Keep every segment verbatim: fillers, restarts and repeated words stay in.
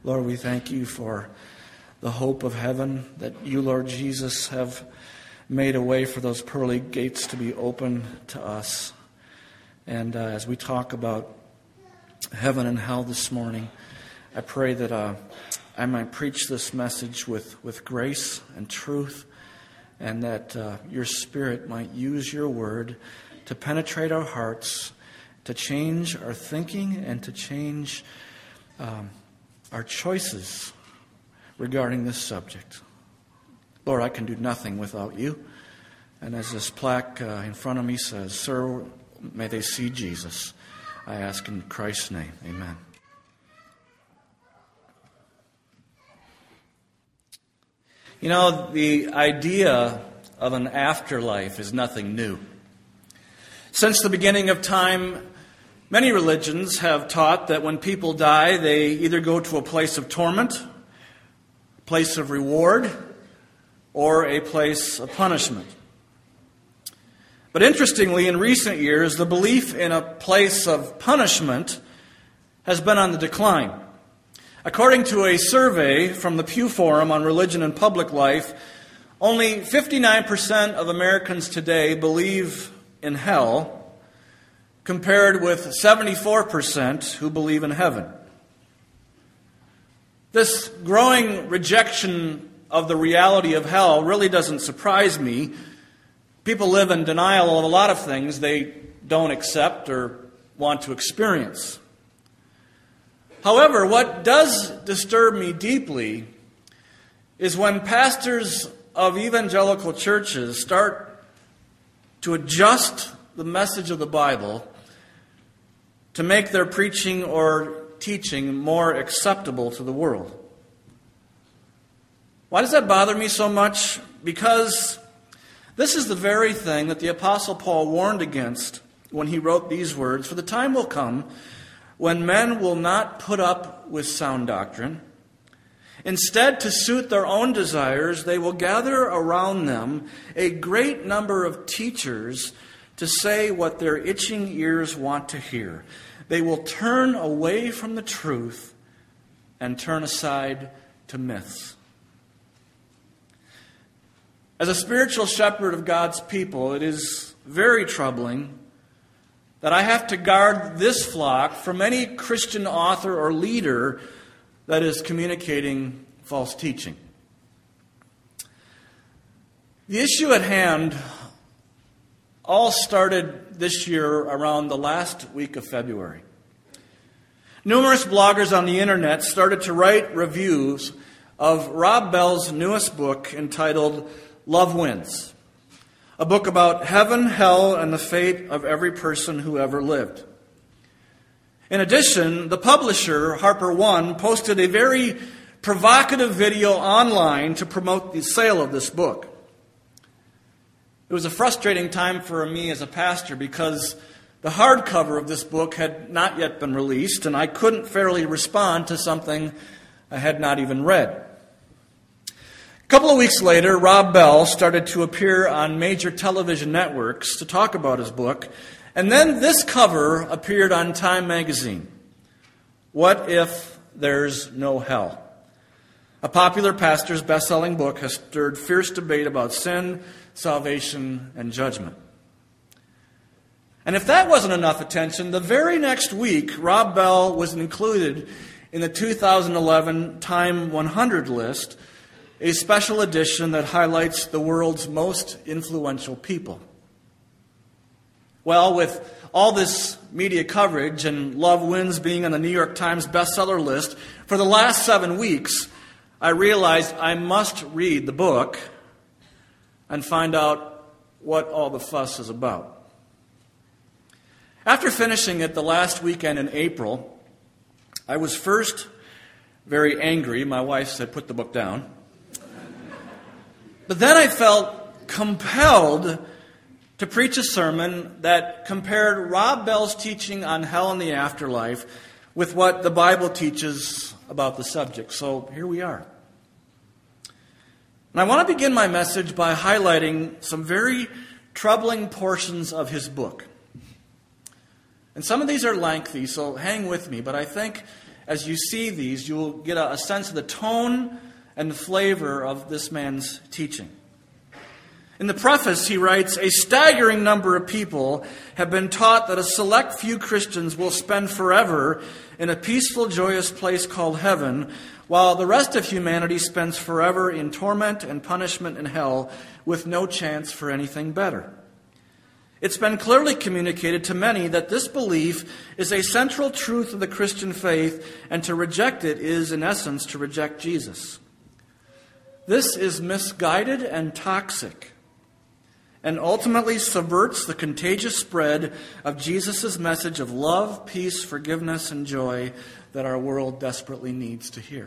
Lord, we thank you for the hope of heaven, that you, Lord Jesus, have made a way for those pearly gates to be open to us. And uh, as we talk about heaven and hell this morning, I pray that uh, I might preach this message with, with grace and truth, and that uh, your Spirit might use your word to penetrate our hearts, to change our thinking, and to change um, our choices regarding this subject. Lord, I can do nothing without you. And as this plaque uh, in front of me says, Sir, may they see Jesus. I ask in Christ's name. Amen. You know, the idea of an afterlife is nothing new. Since the beginning of time, many religions have taught that when people die, they either go to a place of torment, a place of reward, or a place of punishment. But interestingly, in recent years, the belief in a place of punishment has been on the decline. According to a survey from the Pew Forum on Religion and Public Life, only fifty-nine percent of Americans today believe in hell, compared with seventy-four percent who believe in heaven. This growing rejection of the reality of hell really doesn't surprise me. People live in denial of a lot of things they don't accept or want to experience. However, what does disturb me deeply is when pastors of evangelical churches start to adjust the message of the Bible to make their preaching or teaching more acceptable to the world. Why does that bother me so much? Because this is the very thing that the Apostle Paul warned against when he wrote these words, "For the time will come when men will not put up with sound doctrine. Instead, to suit their own desires, they will gather around them a great number of teachers to say what their itching ears want to hear. They will turn away from the truth and turn aside to myths." As a spiritual shepherd of God's people, it is very troubling that I have to guard this flock from any Christian author or leader that is communicating false teaching. The issue at hand all started this year around the last week of February. Numerous bloggers on the internet started to write reviews of Rob Bell's newest book entitled Love Wins, a book about heaven, hell, and the fate of every person who ever lived. In addition, the publisher, Harper One, posted a very provocative video online to promote the sale of this book. It was a frustrating time for me as a pastor because the hardcover of this book had not yet been released, and I couldn't fairly respond to something I had not even read. A couple of weeks later, Rob Bell started to appear on major television networks to talk about his book, and then this cover appeared on Time magazine. What If There's No Hell? A popular pastor's best-selling book has stirred fierce debate about sin, salvation, and judgment. And if that wasn't enough attention, the very next week, Rob Bell was included in the two thousand eleven Time one hundred list, a special edition that highlights the world's most influential people. Well, with all this media coverage and Love Wins being on the New York Times bestseller list for the last seven weeks, I realized I must read the book and find out what all the fuss is about. After finishing it the last weekend in April, I was first very angry. My wife said, "Put the book down." But then I felt compelled to preach a sermon that compared Rob Bell's teaching on hell and the afterlife with what the Bible teaches about the subject. So here we are. And I want to begin my message by highlighting some very troubling portions of his book. And some of these are lengthy, so hang with me, but I think as you see these, you will get a, a sense of the tone and the flavor of this man's teaching. In the preface, he writes, "A staggering number of people have been taught that a select few Christians will spend forever in a peaceful, joyous place called heaven, while the rest of humanity spends forever in torment and punishment in hell with no chance for anything better. It's been clearly communicated to many that this belief is a central truth of the Christian faith, and to reject it is, in essence, to reject Jesus. This is misguided and toxic, and ultimately subverts the contagious spread of Jesus' message of love, peace, forgiveness, and joy that our world desperately needs to hear."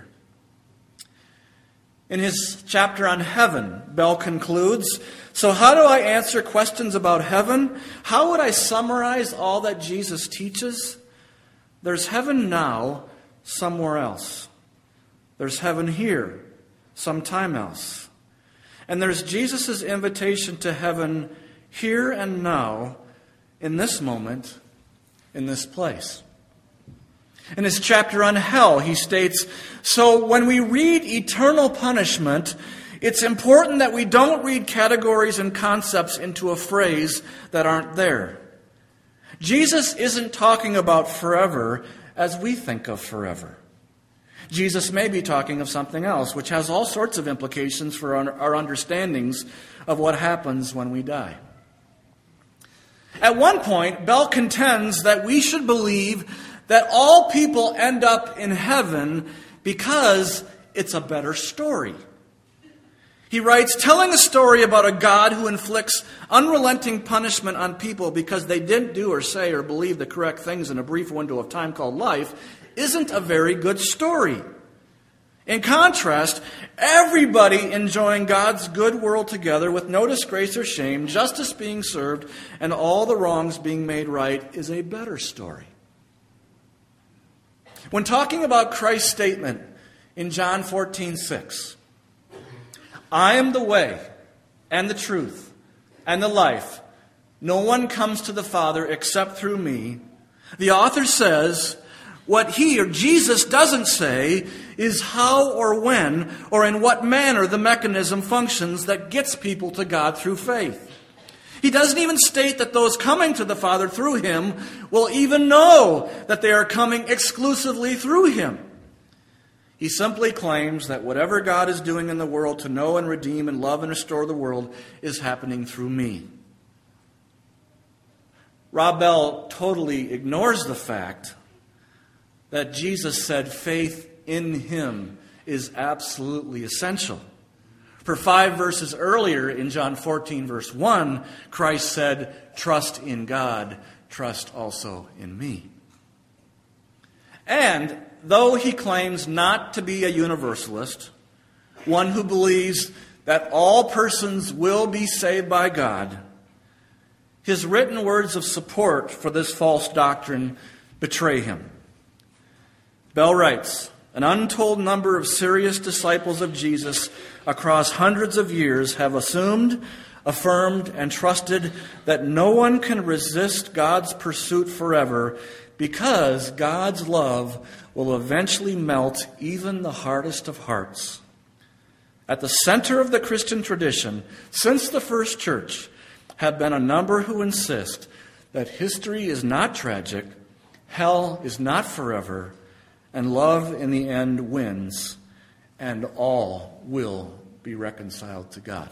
In his chapter on heaven, Bell concludes, "So how do I answer questions about heaven? How would I summarize all that Jesus teaches? There's heaven now, somewhere else. There's heaven here, sometime else. And there's Jesus' invitation to heaven here and now, in this moment, in this place." In his chapter on hell, he states, "So when we read eternal punishment, it's important that we don't read categories and concepts into a phrase that aren't there. Jesus isn't talking about forever as we think of forever. Jesus may be talking of something else, which has all sorts of implications for our understandings of what happens when we die." At one point, Bell contends that we should believe that all people end up in heaven because it's a better story. He writes, "Telling a story about a God who inflicts unrelenting punishment on people because they didn't do or say or believe the correct things in a brief window of time called life isn't a very good story. In contrast, everybody enjoying God's good world together with no disgrace or shame, justice being served, and all the wrongs being made right is a better story." When talking about Christ's statement in John fourteen six, "I am the way and the truth and the life. No one comes to the Father except through me," the author says, what he or Jesus doesn't say is how or when or in what manner the mechanism functions that gets people to God through faith. He doesn't even state that those coming to the Father through him will even know that they are coming exclusively through him. He simply claims that whatever God is doing in the world to know and redeem and love and restore the world is happening through me. Rob Bell totally ignores the fact that Jesus said faith in him is absolutely essential. For five verses earlier in John fourteen, verse one, Christ said, "Trust in God, trust also in me." And though he claims not to be a universalist, one who believes that all persons will be saved by God, his written words of support for this false doctrine betray him. Bell writes, "An untold number of serious disciples of Jesus across hundreds of years have assumed, affirmed, and trusted that no one can resist God's pursuit forever because God's love will eventually melt even the hardest of hearts. At the center of the Christian tradition, since the first church, have been a number who insist that history is not tragic, hell is not forever, and love in the end wins, and all will be reconciled to God."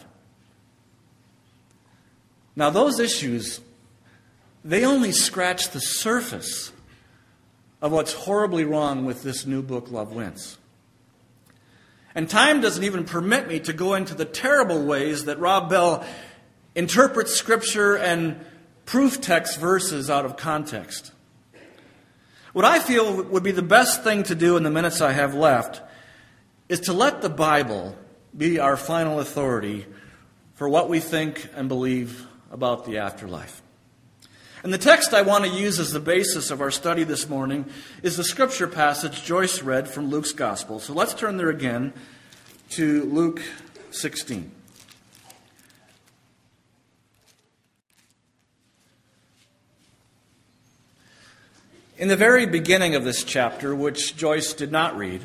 Now those issues, they only scratch the surface of what's horribly wrong with this new book, Love Wins. And time doesn't even permit me to go into the terrible ways that Rob Bell interprets Scripture and proof text verses out of context. What I feel would be the best thing to do in the minutes I have left is to let the Bible be our final authority for what we think and believe about the afterlife. And the text I want to use as the basis of our study this morning is the scripture passage Joyce read from Luke's Gospel. So let's turn there again to Luke sixteen. In the very beginning of this chapter, which Joyce did not read,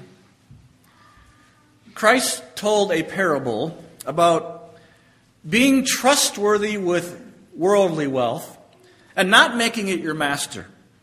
Christ told a parable about being trustworthy with worldly wealth and not making it your master.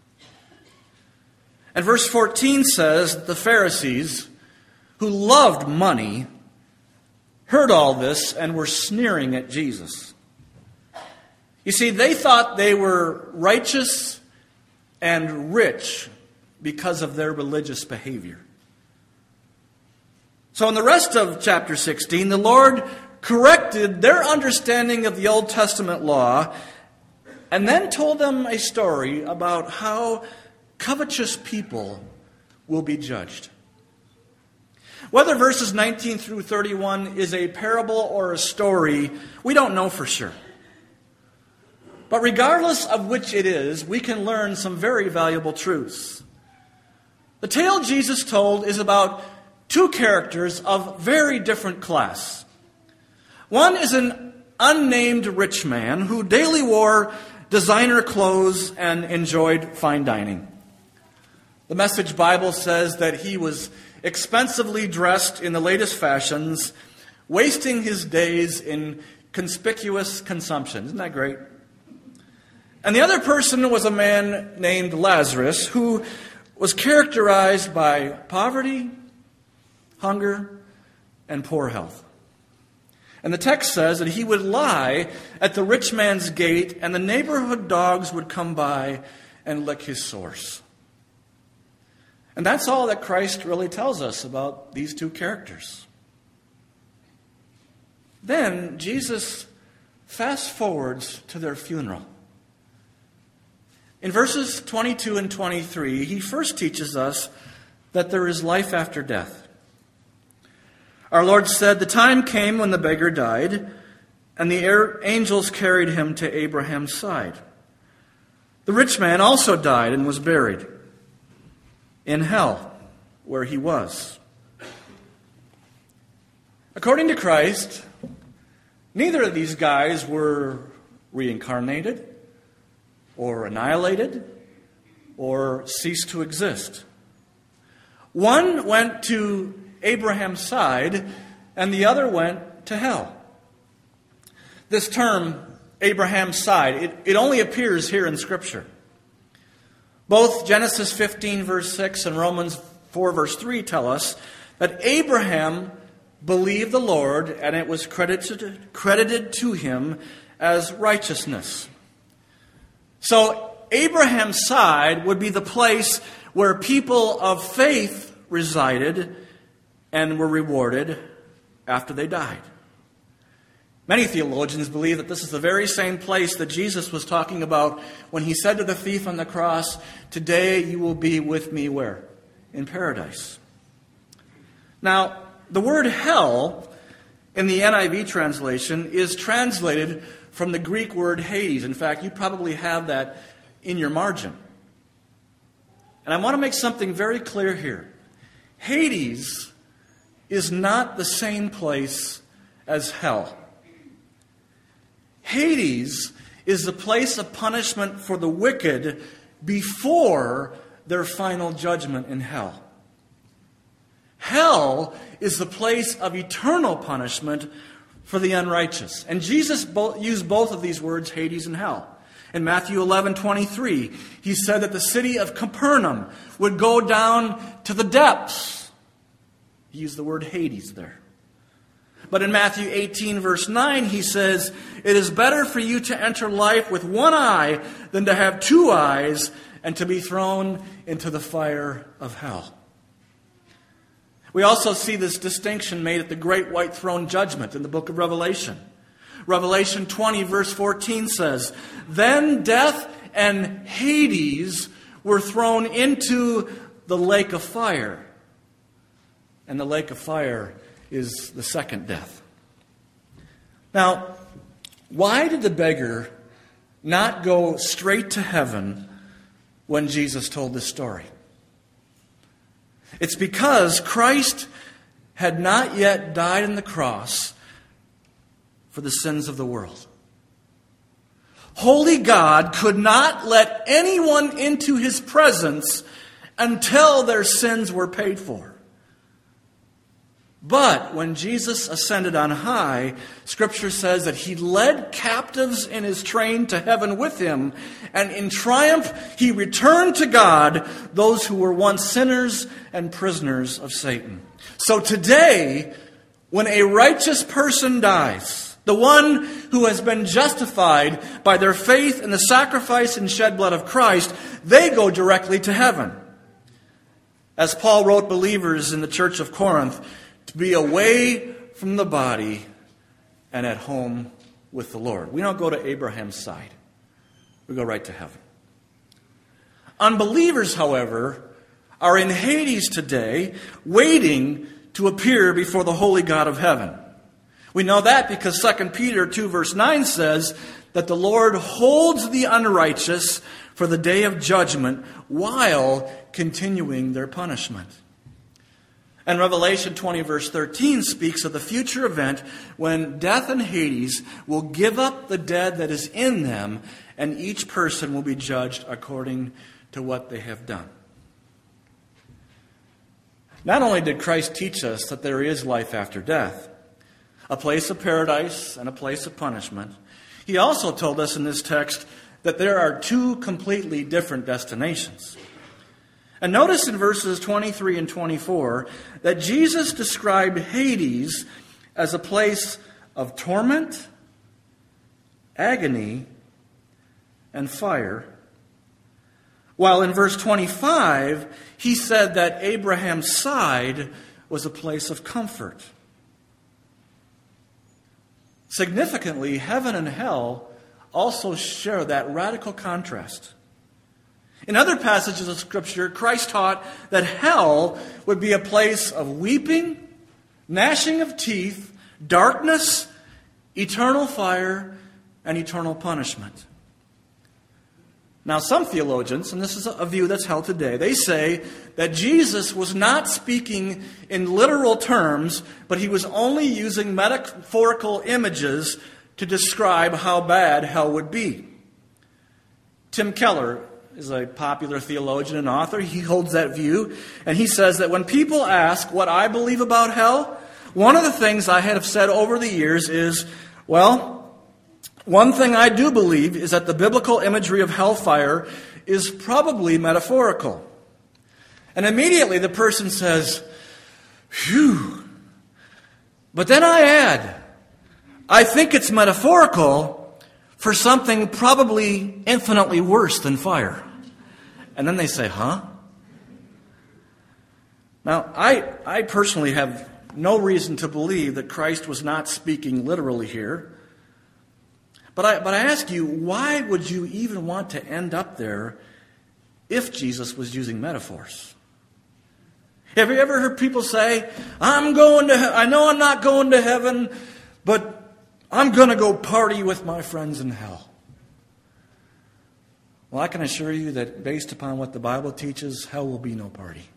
And verse fourteen says that the Pharisees, who loved money, heard all this and were sneering at Jesus. You see, they thought they were righteous and rich because of their religious behavior. So in the rest of chapter sixteen, the Lord corrected their understanding of the Old Testament law and then told them a story about how covetous people will be judged. Whether verses nineteen through thirty-one is a parable or a story, we don't know for sure. But regardless of which it is, we can learn some very valuable truths. The tale Jesus told is about two characters of very different class. One is an unnamed rich man who daily wore designer clothes and enjoyed fine dining. The Message Bible says that he was expensively dressed in the latest fashions, wasting his days in conspicuous consumption. Isn't that great? And the other person was a man named Lazarus, who was characterized by poverty, hunger, and poor health. And the text says that he would lie at the rich man's gate, and the neighborhood dogs would come by and lick his sores. And that's all that Christ really tells us about these two characters. Then Jesus fast forwards to their funeral. In verses twenty-two and twenty-three, he first teaches us that there is life after death. Our Lord said, "The time came when the beggar died, and the angels carried him to Abraham's side. The rich man also died and was buried in hell, where he was." According to Christ, neither of these guys were reincarnated, or annihilated, or ceased to exist. One went to Abraham's side, and the other went to hell. This term, Abraham's side, it, it only appears here in Scripture. Both Genesis fifteen, verse six, and Romans four, verse three tell us that Abraham believed the Lord, and it was credited, credited to him as righteousness. So Abraham's side would be the place where people of faith resided and were rewarded after they died. Many theologians believe that this is the very same place that Jesus was talking about when he said to the thief on the cross, "Today you will be with me where? In paradise." Now, the word hell in the N I V translation is translated from the Greek word Hades. In fact, you probably have that in your margin. And I want to make something very clear here. Hades is not the same place as hell. Hades is the place of punishment for the wicked before their final judgment in hell. Hell is the place of eternal punishment for the unrighteous. And Jesus bo- used both of these words, Hades and hell. In Matthew eleven twenty-three, he said that the city of Capernaum would go down to the depths. He used the word Hades there. But in Matthew eighteen, verse nine, he says, "It is better for you to enter life with one eye than to have two eyes and to be thrown into the fire of hell." We also see this distinction made at the great white throne judgment in the book of Revelation. Revelation twenty, verse fourteen says, "Then death and Hades were thrown into the lake of fire." And the lake of fire is the second death. Now, why did the beggar not go straight to heaven when Jesus told this story? It's because Christ had not yet died on the cross for the sins of the world. Holy God could not let anyone into his presence until their sins were paid for. But when Jesus ascended on high, Scripture says that he led captives in his train to heaven with him, and in triumph he returned to God those who were once sinners and prisoners of Satan. So today, when a righteous person dies, the one who has been justified by their faith in the sacrifice and shed blood of Christ, they go directly to heaven. As Paul wrote believers in the church of Corinth, to be away from the body and at home with the Lord. We don't go to Abraham's side. We go right to heaven. Unbelievers, however, are in Hades today, waiting to appear before the holy God of heaven. We know that because Second Peter two verse nine says that the Lord holds the unrighteous for the day of judgment while continuing their punishment. And Revelation twenty verse thirteen speaks of the future event when death and Hades will give up the dead that is in them, and each person will be judged according to what they have done. Not only did Christ teach us that there is life after death, a place of paradise and a place of punishment, he also told us in this text that there are two completely different destinations. And notice in verses twenty-three and twenty-four that Jesus described Hades as a place of torment, agony, and fire. While in verse twenty-five, he said that Abraham's side was a place of comfort. Significantly, heaven and hell also share that radical contrast. In other passages of Scripture, Christ taught that hell would be a place of weeping, gnashing of teeth, darkness, eternal fire, and eternal punishment. Now, some theologians, and this is a view that's held today, they say that Jesus was not speaking in literal terms, but he was only using metaphorical images to describe how bad hell would be. Tim Keller is a popular theologian and author. He holds that view, and he says that when people ask what I believe about hell, one of the things I have said over the years is, well, one thing I do believe is that the biblical imagery of hellfire is probably metaphorical. And immediately the person says, phew. But then I add, I think it's metaphorical for something probably infinitely worse than fire. And then they say, huh? Now, I, I personally have no reason to believe that Christ was not speaking literally here. But I, but I ask you, why would you even want to end up there if Jesus was using metaphors? Have you ever heard people say, I'm going to, I know I'm not going to heaven, but I'm going to go party with my friends in hell? Well, I can assure you that based upon what the Bible teaches, hell will be no party.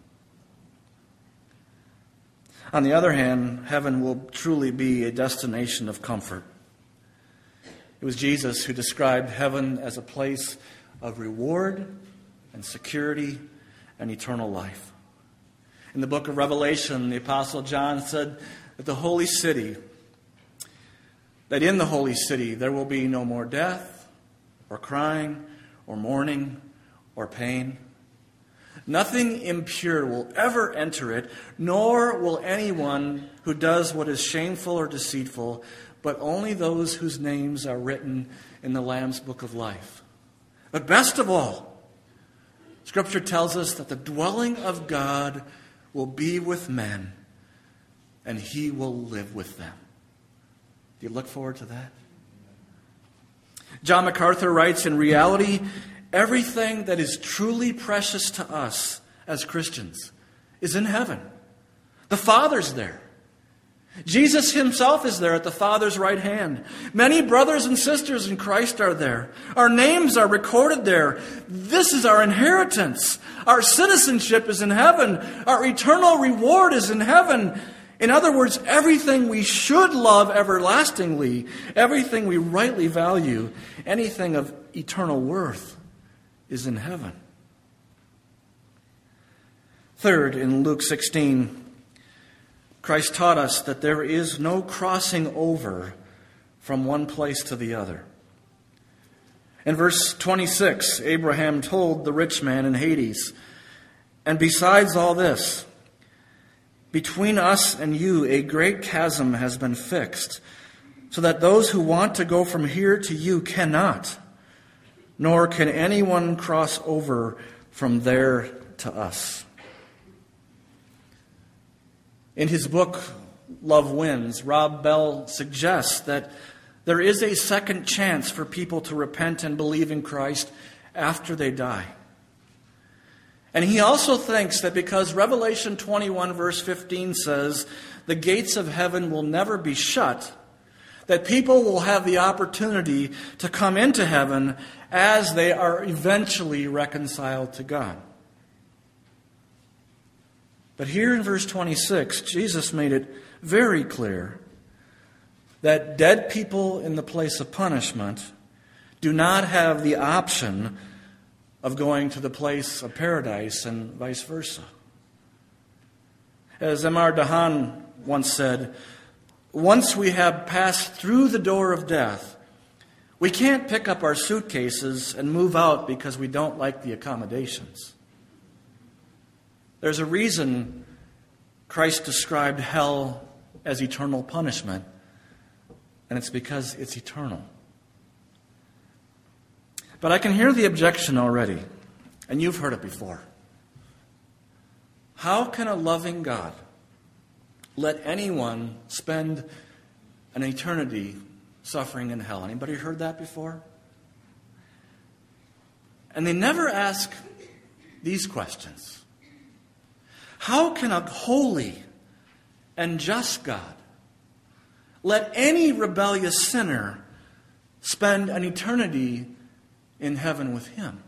On the other hand, heaven will truly be a destination of comfort. It was Jesus who described heaven as a place of reward and security and eternal life. In the book of Revelation, the Apostle John said that the holy city, that in the holy city there will be no more death or crying or mourning or pain. Nothing impure will ever enter it, nor will anyone who does what is shameful or deceitful, but only those whose names are written in the Lamb's book of life. But best of all, Scripture tells us that the dwelling of God will be with men, and He will live with them. Do you look forward to that? John MacArthur writes, in reality, everything that is truly precious to us as Christians is in heaven. The Father's there. Jesus Himself is there at the Father's right hand. Many brothers and sisters in Christ are there. Our names are recorded there. This is our inheritance. Our citizenship is in heaven. Our eternal reward is in heaven. In other words, everything we should love everlastingly, everything we rightly value, anything of eternal worth is in heaven. Third, in Luke sixteen, Christ taught us that there is no crossing over from one place to the other. In verse twenty-six, Abraham told the rich man in Hades, "And besides all this, between us and you a great chasm has been fixed, so that those who want to go from here to you cannot, nor can anyone cross over from there to us." In his book, Love Wins, Rob Bell suggests that there is a second chance for people to repent and believe in Christ after they die. And he also thinks that because Revelation twenty-one verse fifteen says, the gates of heaven will never be shut, that people will have the opportunity to come into heaven as they are eventually reconciled to God. But here in verse twenty-six, Jesus made it very clear that dead people in the place of punishment do not have the option of going to the place of paradise and vice versa. As M R Dahan once said, once we have passed through the door of death, we can't pick up our suitcases and move out because we don't like the accommodations. There's a reason Christ described hell as eternal punishment, and it's because it's eternal. But I can hear the objection already, and you've heard it before. How can a loving God let anyone spend an eternity suffering in hell? Anybody heard that before? And they never ask these questions. How can a holy and just God let any rebellious sinner spend an eternity in heaven with Him?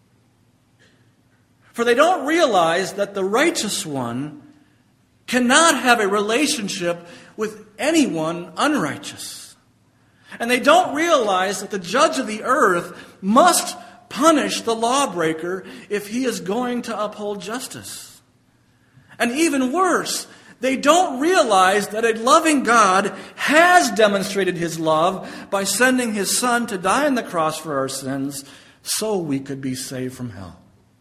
For they don't realize that the righteous one cannot have a relationship with anyone unrighteous. And they don't realize that the judge of the earth must punish the lawbreaker if he is going to uphold justice. And even worse, they don't realize that a loving God has demonstrated His love by sending His Son to die on the cross for our sins so we could be saved from hell.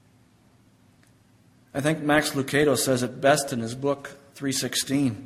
I think Max Lucado says it best in his book, three sixteen.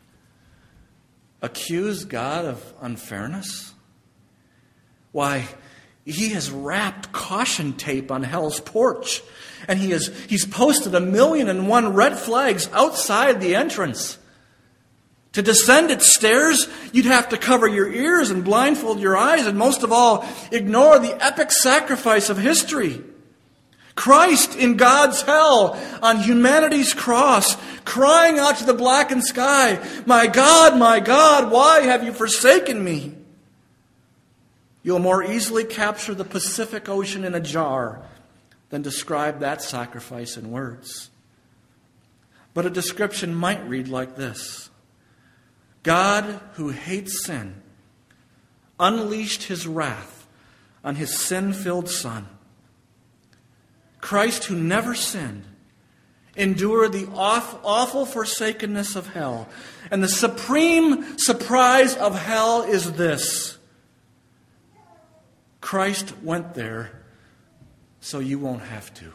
Accuse God of unfairness? Why, He has wrapped caution tape on hell's porch. And he has, he's posted a million and one red flags outside the entrance. To descend its stairs, you'd have to cover your ears and blindfold your eyes, and most of all, ignore the epic sacrifice of history. Christ in God's hell on humanity's cross, crying out to the blackened sky, "My God, my God, why have you forsaken me?" You'll more easily capture the Pacific Ocean in a jar than describe that sacrifice in words. But a description might read like this: God, who hates sin, unleashed His wrath on His sin-filled Son. Christ, who never sinned, endured the awful forsakenness of hell. And the supreme surprise of hell is this: Christ went there so you won't have to.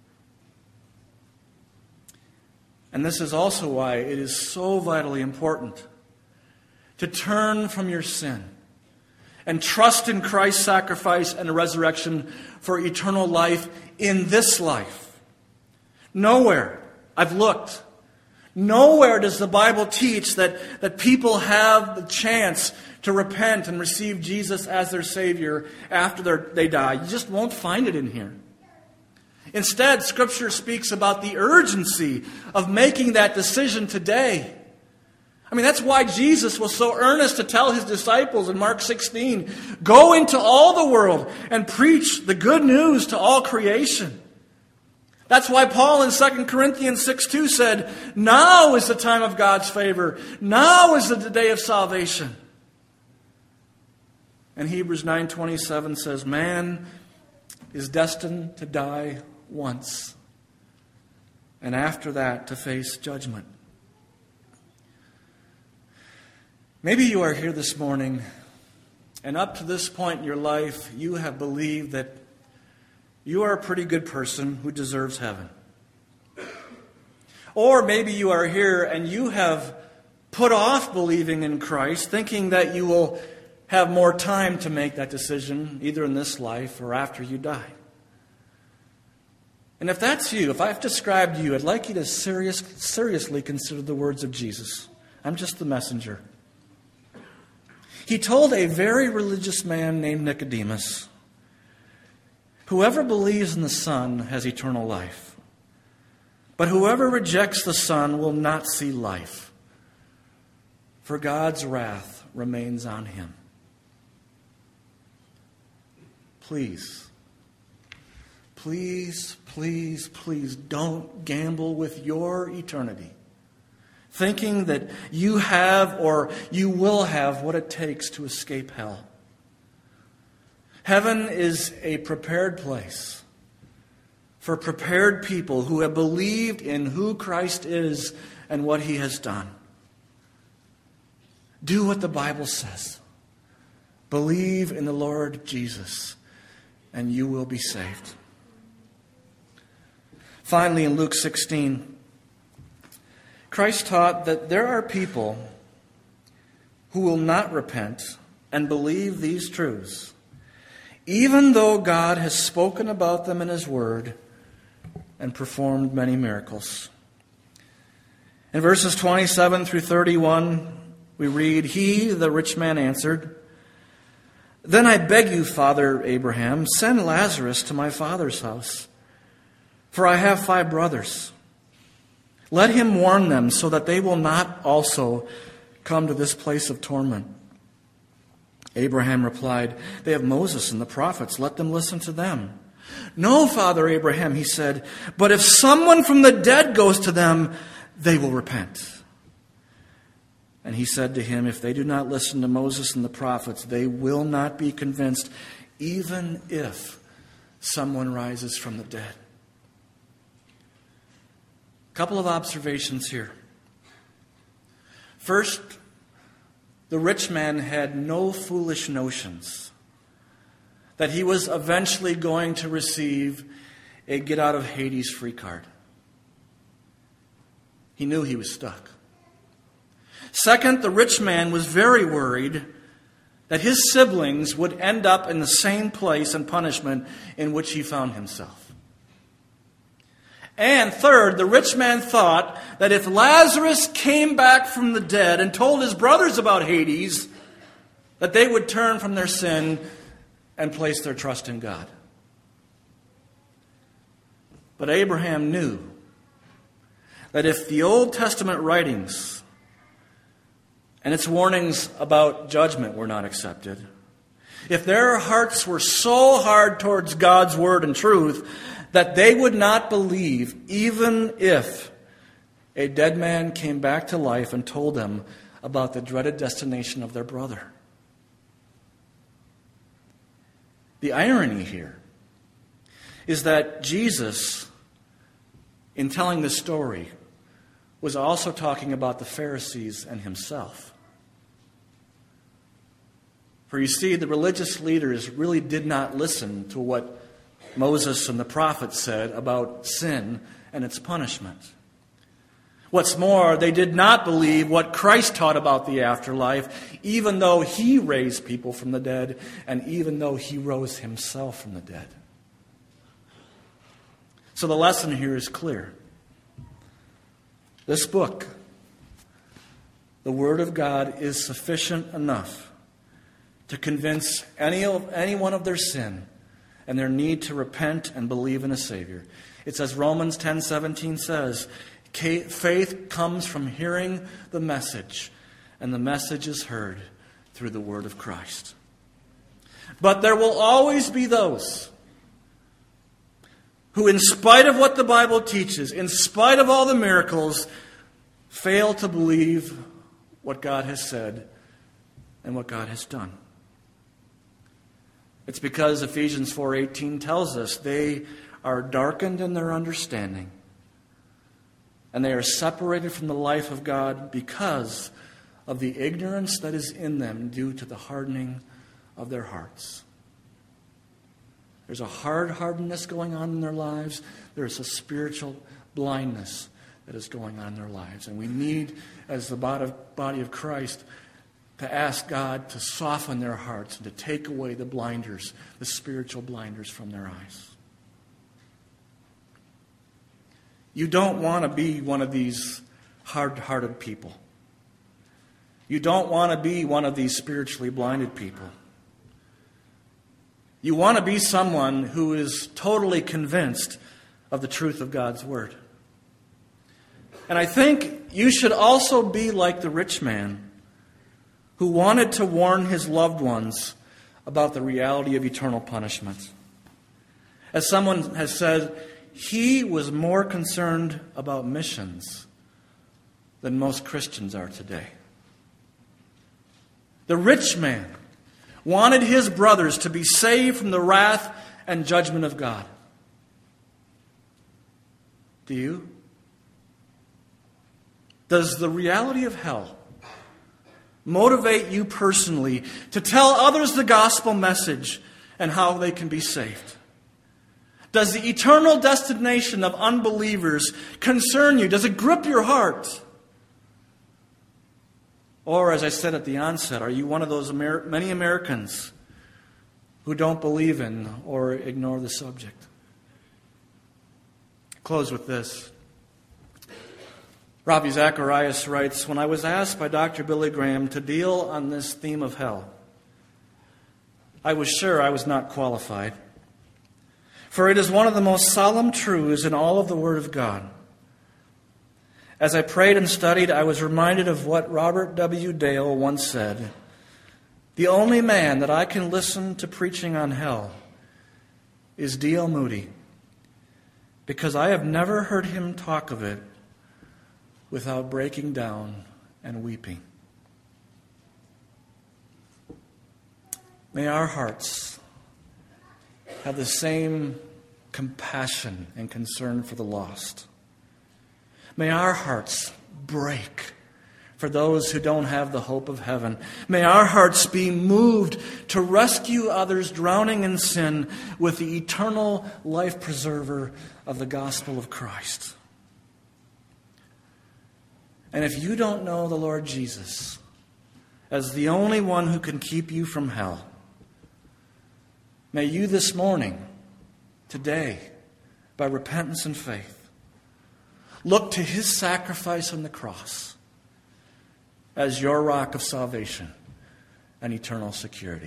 And this is also why it is so vitally important to turn from your sin and trust in Christ's sacrifice and resurrection for eternal life in this life. Nowhere, I've looked, nowhere does the Bible teach that, that people have the chance to repent and receive Jesus as their Savior after they die. You just won't find it in here. Instead, Scripture speaks about the urgency of making that decision today. I mean, that's why Jesus was so earnest to tell His disciples in Mark sixteen, "Go into all the world and preach the good news to all creation." That's why Paul in Second Corinthians six two said, now is the time of God's favor. Now is the day of salvation. And Hebrews nine twenty-seven says, man is destined to die once, and after that to face judgment. Maybe you are here this morning, and up to this point in your life, you have believed that you are a pretty good person who deserves heaven. Or maybe you are here and you have put off believing in Christ, thinking that you will have more time to make that decision, either in this life or after you die. And if that's you, if I've described you, I'd like you to serious, seriously consider the words of Jesus. I'm just the messenger. He told a very religious man named Nicodemus, whoever believes in the Son has eternal life, but whoever rejects the Son will not see life, for God's wrath remains on him. Please, please, please, please don't gamble with your eternity, thinking that you have or you will have what it takes to escape hell. Heaven is a prepared place for prepared people who have believed in who Christ is and what He has done. Do what the Bible says. Believe in the Lord Jesus, and you will be saved. Finally, in Luke sixteen, Christ taught that there are people who will not repent and believe these truths, even though God has spoken about them in His Word and performed many miracles. In verses twenty-seven through thirty-one, we read, He, the rich man, answered, Then I beg you, Father Abraham, send Lazarus to my father's house, for I have five brothers. Let him warn them so that they will not also come to this place of torment. Abraham replied, They have Moses and the prophets. Let them listen to them. No, Father Abraham, he said, but if someone from the dead goes to them, they will repent. And he said to him, If they do not listen to Moses and the prophets, they will not be convinced, even if someone rises from the dead. A couple of observations here. First, the rich man had no foolish notions that he was eventually going to receive a get out of Hades free card. He knew he was stuck. Second, the rich man was very worried that his siblings would end up in the same place and punishment in which he found himself. And third, the rich man thought that if Lazarus came back from the dead and told his brothers about Hades, that they would turn from their sin and place their trust in God. But Abraham knew that if the Old Testament writings and its warnings about judgment were not accepted, if their hearts were so hard towards God's word and truth that they would not believe even if a dead man came back to life and told them about the dreaded destination of their brother. The irony here is that Jesus, in telling this story, was also talking about the Pharisees and himself. For you see, the religious leaders really did not listen to what Moses and the prophets said about sin and its punishment. What's more, they did not believe what Christ taught about the afterlife, even though He raised people from the dead and even though He rose Himself from the dead. So the lesson here is clear. This book, the Word of God, is sufficient enough to convince any of, anyone of their sin and their need to repent and believe in a Savior. It's as Romans ten seventeen says, faith comes from hearing the message, and the message is heard through the word of Christ. But there will always be those who, in spite of what the Bible teaches, in spite of all the miracles, fail to believe what God has said and what God has done. It's because Ephesians four eighteen tells us they are darkened in their understanding, and they are separated from the life of God because of the ignorance that is in them due to the hardening of their hearts. There's a hard-heartedness going on in their lives. There's a spiritual blindness that is going on in their lives. And we need, as the body of Christ, to ask God to soften their hearts and to take away the blinders, the spiritual blinders from their eyes. You don't want to be one of these hard-hearted people. You don't want to be one of these spiritually blinded people. You want to be someone who is totally convinced of the truth of God's Word. And I think you should also be like the rich man who wanted to warn his loved ones about the reality of eternal punishment. As someone has said, he was more concerned about missions than most Christians are today. The rich man wanted his brothers to be saved from the wrath and judgment of God. Do you? Does the reality of hell motivate you personally to tell others the gospel message and how they can be saved? Does the eternal destination of unbelievers concern you? Does it grip your heart? Or, as I said at the onset, are you one of those Amer- many Americans who don't believe in or ignore the subject? I'll close with this. Ravi Zacharias writes, when I was asked by Doctor Billy Graham to deal on this theme of hell, I was sure I was not qualified. For it is one of the most solemn truths in all of the Word of God. As I prayed and studied, I was reminded of what Robert W. Dale once said. The only man that I can listen to preaching on hell is D L Moody, because I have never heard him talk of it without breaking down and weeping. May our hearts have the same compassion and concern for the lost. May our hearts break for those who don't have the hope of heaven. May our hearts be moved to rescue others drowning in sin with the eternal life preserver of the gospel of Christ. And if you don't know the Lord Jesus as the only one who can keep you from hell, may you this morning, today, by repentance and faith, look to His sacrifice on the cross as your rock of salvation and eternal security.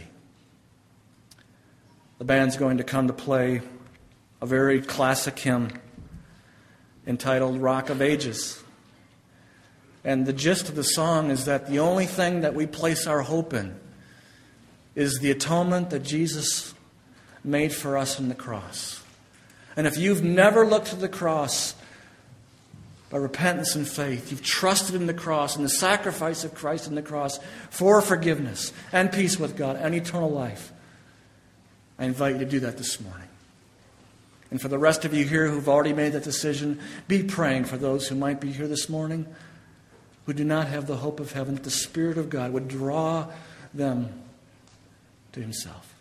The band's going to come to play a very classic hymn entitled Rock of Ages. And the gist of the song is that the only thing that we place our hope in is the atonement that Jesus made for us in the cross. And if you've never looked to the cross by repentance and faith, you've trusted in the cross and the sacrifice of Christ in the cross for forgiveness and peace with God and eternal life, I invite you to do that this morning. And for the rest of you here who've already made that decision, be praying for those who might be here this morning who do not have the hope of heaven, that the Spirit of God would draw them to Himself.